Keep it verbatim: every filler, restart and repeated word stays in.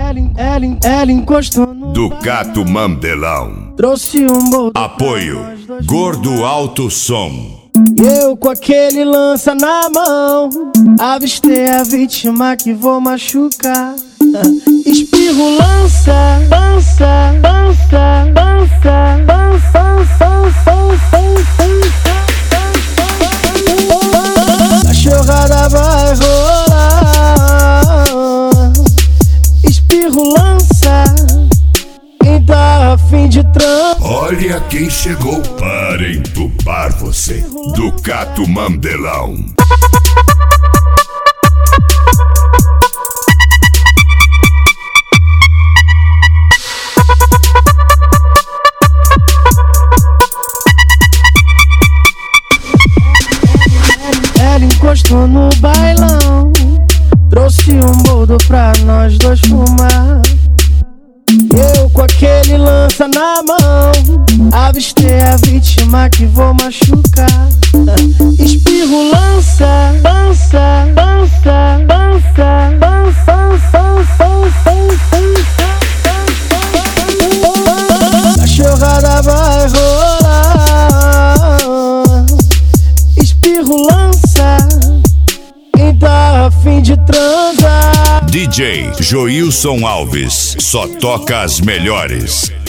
ela, ela, ela encostou no Ducato Mandelão. Trouxe um boldo. Apoio Gordo Alto Som. Eu com aquele lança na mão, avistei a vítima que vou machucar. Espirro, lança, lança, lança, lança, lança, a chorrada vai rolar. Espirro, lança, quem tá a fim de trans. Olha quem chegou para entubar você. Ducato Mandelão. Ela encostou no bailão, trouxe um boldo pra nós dois fumar. Eu com aquele lança na mão, avistei a vítima que vou machucar. Espirro, lança, lança, lança, lança, lança, a chorrada vai rolar. Espirro, lança, quem tá a fim de transar. D J Joilson Alves, só toca as melhores.